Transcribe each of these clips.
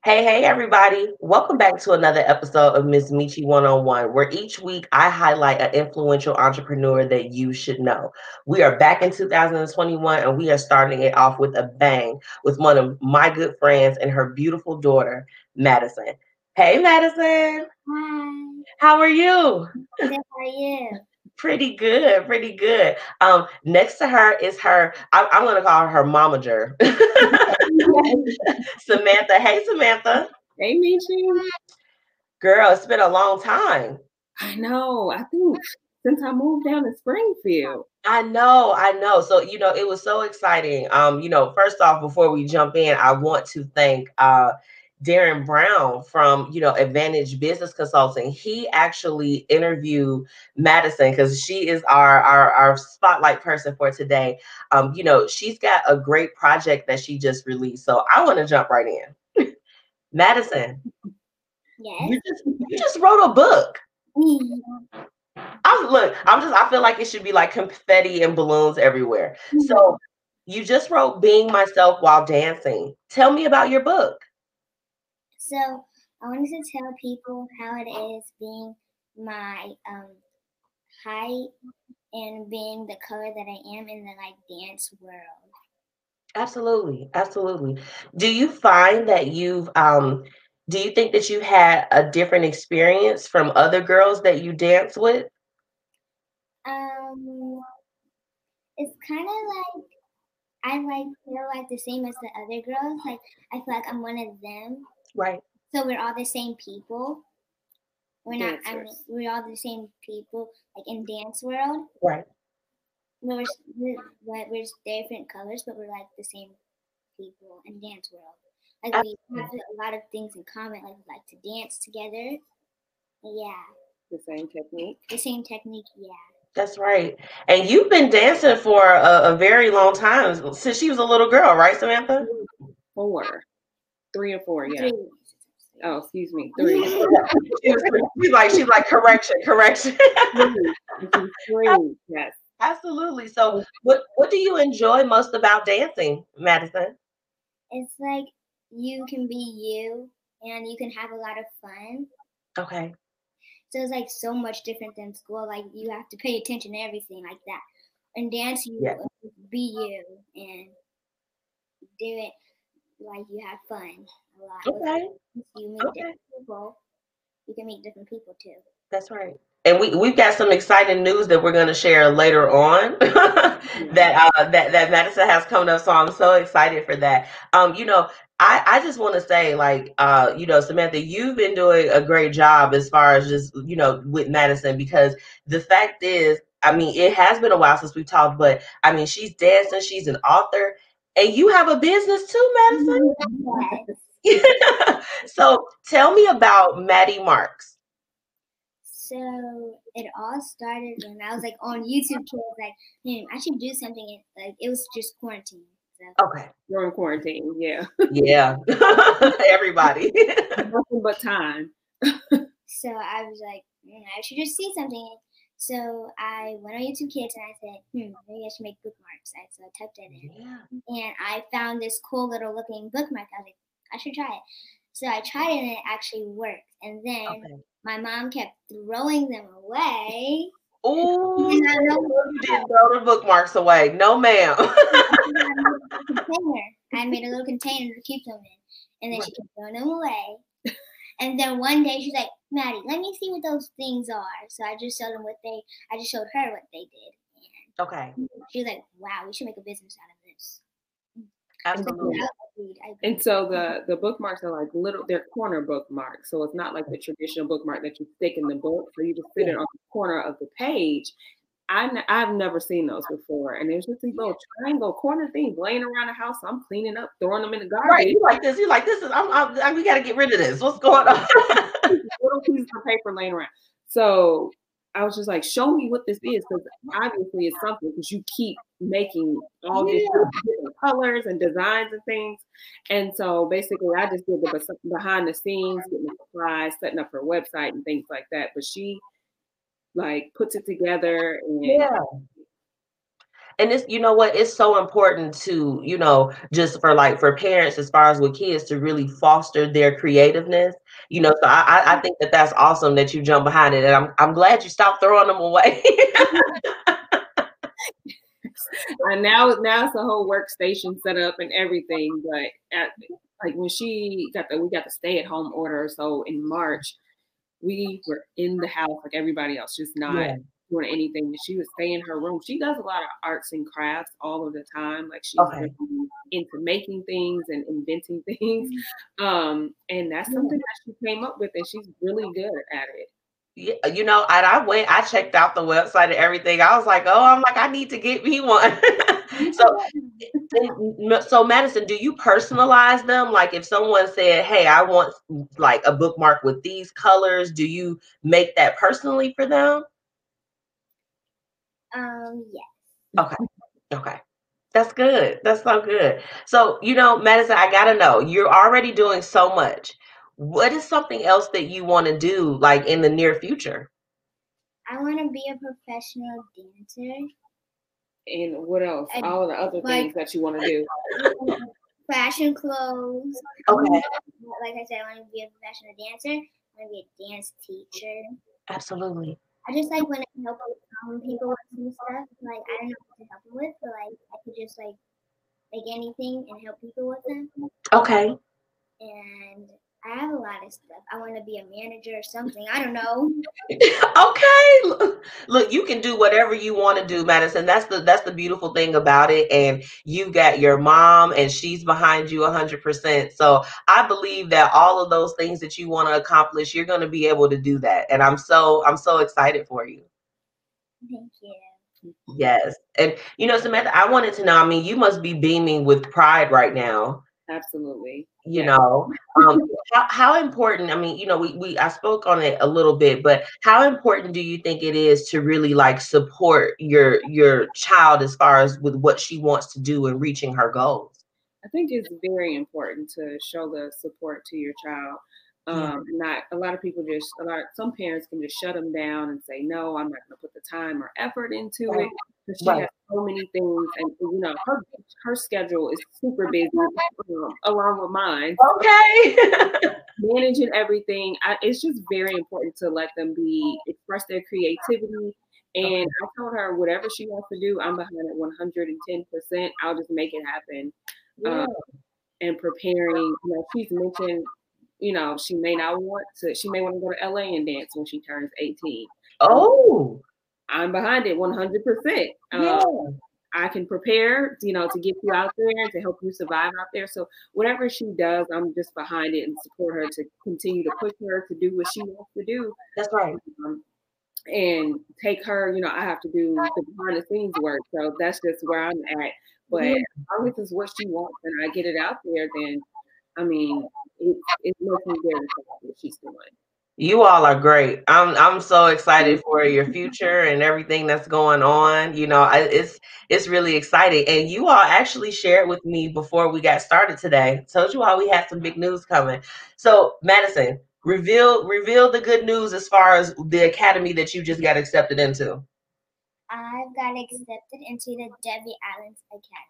Hey, everybody. Welcome back to another episode of Miss Michi One on One, where each week I highlight an influential entrepreneur that you should know. We are back in 2021 and we are starting it off with a bang with one of my good friends and her beautiful daughter, Madison. Hey, Madison. Hi. How are you? Good, how are you? Pretty good, pretty good. Next to her is I'm gonna call her momager. Samantha. Hey, Samantha. Hey, Michi. Girl, it's been a long time. I know. I think since I moved down to Springfield. I know. So, it was so exciting. First off, before we jump in, I want to thank Darren Brown from, Advantage Business Consulting. He actually interviewed Madison because she is our spotlight person for today. She's got a great project that she just released. So I want to jump right in. Madison. Yes. You just wrote a book. Mm. I feel like it should be like confetti and balloons everywhere. Mm-hmm. So you just wrote Being Myself While Dancing. Tell me about your book. So I wanted to tell people how it is being my height and being the color that I am in the dance world. Absolutely. Do you find that do you think that you had a different experience from other girls that you dance with? It's kind of like I feel like the same as the other girls. Like I feel like I'm one of them. Right. So we're all the same people. We're not. We're all the same people, like in dance world. Right. We're different colors, but we're like the same people in dance world. Like we have a lot of things in common. Like we like to dance together. Yeah. The same technique. Yeah. That's right. And you've been dancing for a very long time, since she was a little girl, right, Samantha? 3 or 4, yeah. 3. Oh, excuse me, 3. she's like correction. 3, yes. Absolutely. So what do you enjoy most about dancing, Madison? It's like you can be you and you can have a lot of fun. Okay. So it's like so much different than school. Like you have to pay attention to everything like that. In dance, you be you and do it like you have fun a lot. Okay. You meet different people. You can meet different people too. That's right. And we've got some exciting news that we're going to share later on that Madison has coming up. So I'm so excited for that. I just want to say, Samantha, you've been doing a great job as far as just, with Madison, because the fact is, it has been a while since we talked, but she's dancing, she's an author, and you have a business too, Madison. Yes. So tell me about Maddie Marks. So it all started when I was on YouTube. I should do something. It was just quarantine. So. Okay. During quarantine, yeah. Yeah. Everybody. Nothing but time. So I was like, I should just see something. So I went on YouTube Kids and I said, maybe I should make bookmarks. So I typed it in. Yeah. And I found this cool little looking bookmark. I was like, I should try it. So I tried it and it actually worked. And then my mom kept throwing them away. Oh, you didn't throw the bookmarks away. No, ma'am. I made a little container to keep them in. And then she kept throwing them away. And then one day she's like, Maddie, let me see what those things are. So I just showed her what they did. And she was like, wow, we should make a business out of this. Absolutely. And so the bookmarks are like they're corner bookmarks. So it's not like the traditional bookmark that you stick in the book. So you just sit it on the corner of the page. I've never seen those before. And there's just these little triangle corner things laying around the house. So I'm cleaning up, throwing them in the garbage. Right. You like this. We got to get rid of this. What's going on? Little pieces of paper laying around. So I was just like, show me what this is, because obviously it's something, because you keep making all these different colors and designs and things. And so basically I just did the behind the scenes, getting the supplies, setting up her website and things like that. But she puts it together. And And it's, you know what, it's so important to, just for parents as far as with kids to really foster their creativeness. So I think that that's awesome that you jump behind it, and I'm glad you stopped throwing them away. And now it's a whole workstation set up and everything. But like when we got the stay-at-home order, so in March, we were in the house like everybody else, just not doing anything. She would stay in her room. She does a lot of arts and crafts all of the time. Like she's really into making things and inventing things. And that's something that she came up with, and she's really good at it. Yeah, and I checked out the website and everything. I was like, oh, I need to get me one. So Madison, do you personalize them? Like if someone said, hey, I want like a bookmark with these colors, do you make that personally for them? Yes. Okay. That's good. That's so good. So, Madison, I gotta know, you're already doing so much. What is something else that you want to do like in the near future? I want to be a professional dancer. And what else? All of the other things that you want to do. Fashion clothes. Okay. Like I said, I want to be a professional dancer. I want to be a dance teacher. Absolutely. I just like when I help people with some stuff. Like I don't know what to help them with, but like I could just like make anything and help people with them. Okay. And I have a lot of stuff. I want to be a manager or something. I don't know. Okay. Look, you can do whatever you want to do, Madison. That's the beautiful thing about it. And you've got your mom, and she's behind you 100%. So I believe that all of those things that you want to accomplish, you're going to be able to do that. And I'm so excited for you. Thank you. Yes. And Samantha, I wanted to know, you must be beaming with pride right now. Absolutely. How important, I spoke on it a little bit, but how important do you think it is to really like support your child as far as with what she wants to do and reaching her goals? I think it's very important to show the support to your child. Not a lot of people some parents can just shut them down and say, no, I'm not going to put the time or effort into it. Because she has so many things, and her schedule is super busy, along with mine. Okay. Managing everything, it's just very important to let them express their creativity. And I told her whatever she wants to do, I'm behind it 110%. I'll just make it happen. And preparing, she's mentioned, she may want to go to LA and dance when she turns 18. Oh. I'm behind it 100%. I can prepare, to get you out there and to help you survive out there. So whatever she does, I'm just behind it and support her to continue to push her to do what she wants to do. That's right. And take her, I have to do the behind the scenes work. So that's just where I'm at. But as long as it's what she wants and I get it out there, then it's looking good what she's doing. You all are great. I'm so excited for your future and everything that's going on. It's really exciting. And you all actually shared with me before we got started today. Told you all we had some big news coming. So Madison, reveal the good news as far as the academy that you just got accepted into. I've got accepted into the Debbie Allen's Academy.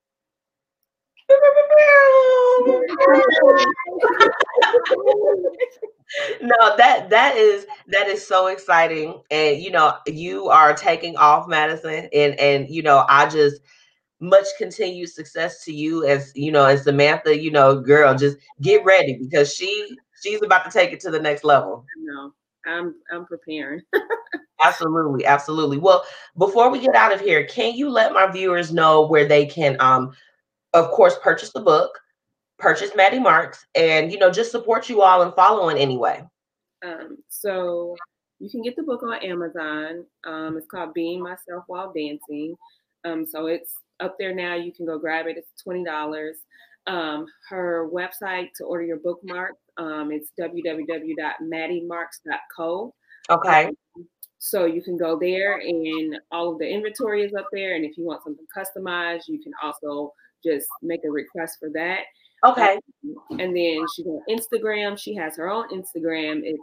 No, that is so exciting. And you are taking off, Madison, and I just much continued success to you as as Samantha, girl, just get ready because she's about to take it to the next level. No, I'm preparing. Absolutely. Well, before we get out of here, can you let my viewers know where they can of course purchase the book, purchase Maddie Marks, and just support you all and follow in any way? So you can get the book on Amazon. It's called Being Myself While Dancing. So it's up there now. You can go grab it. It's $20. Her website to order your bookmark, it's www.maddiemarks.co. Okay. So you can go there, and all of the inventory is up there. And if you want something customized, you can also just make a request for that. Okay. And then she's on Instagram. She has her own Instagram. It's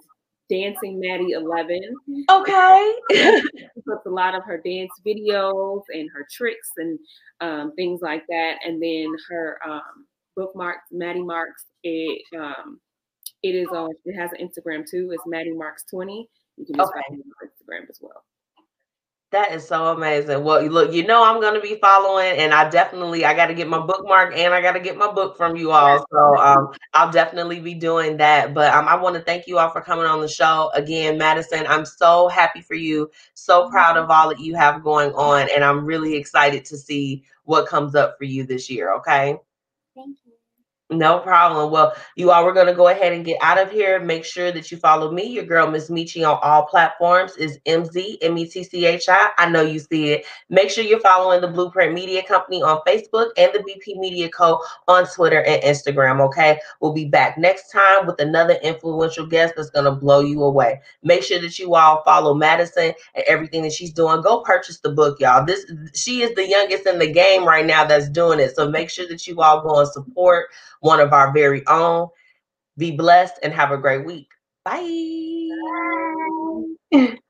Dancing Maddie 11. Okay. She puts a lot of her dance videos and her tricks and things like that. And then her bookmarks, Maddie Marks. It is on. It has an Instagram too. It's Maddie Marks 20. You can just follow me on Instagram as well. That is so amazing. Well, look, I'm going to be following, and I got to get my bookmark and I got to get my book from you all. So I'll definitely be doing that. But I want to thank you all for coming on the show again, Madison. I'm so happy for you. So proud of all that you have going on. And I'm really excited to see what comes up for you this year. Okay. Thank you. No problem. Well, you all, we're going to go ahead and get out of here. Make sure that you follow me, your girl, Miss Meechie, on all platforms is MZMETCHI. I know you see it. Make sure you're following the Blueprint Media Company on Facebook and the BP Media Co. on Twitter and Instagram, okay? We'll be back next time with another influential guest that's going to blow you away. Make sure that you all follow Madison and everything that she's doing. Go purchase the book, y'all. She is the youngest in the game right now that's doing it. So make sure that you all go and support one of our very own. Be blessed and have a great week. Bye. Bye.